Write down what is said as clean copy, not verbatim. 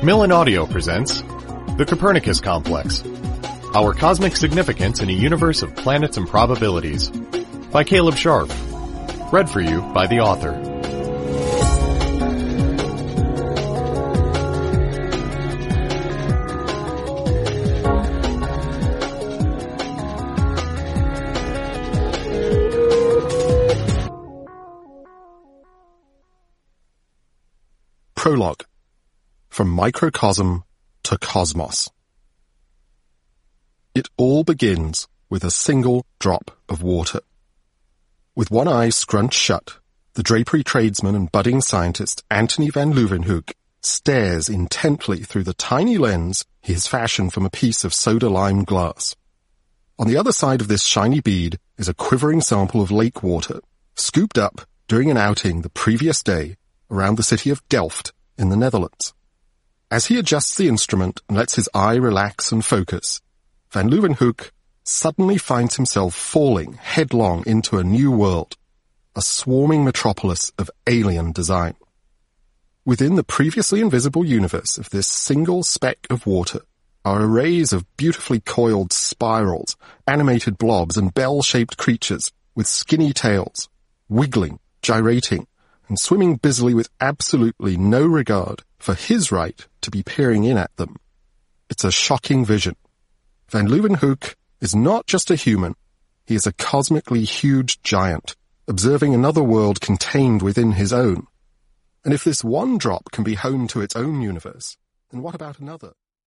Macmillan Audio presents The Copernicus Complex, Our Cosmic Significance in a Universe of Planets and Probabilities, by Caleb Sharp. Read for you by the author. Prologue. From Microcosm to Cosmos. It all begins with a single drop of water. With one eye scrunched shut, the drapery tradesman and budding scientist Antony van Leeuwenhoek stares intently through the tiny lens he has fashioned from a piece of soda-lime glass. On the other side of this shiny bead is a quivering sample of lake water, scooped up during an outing the previous day around the city of Delft in the Netherlands. As he adjusts the instrument and lets his eye relax and focus, Van Leeuwenhoek suddenly finds himself falling headlong into a new world, a swarming metropolis of alien design. Within the previously invisible universe of this single speck of water are arrays of beautifully coiled spirals, animated blobs, and bell-shaped creatures with skinny tails, wiggling, gyrating, and swimming busily with absolutely no regard for his right to be peering in at them. It's a shocking vision. Van Leeuwenhoek is not just a human, he is a cosmically huge giant, observing another world contained within his own. And if this one drop can be home to its own universe, then what about another?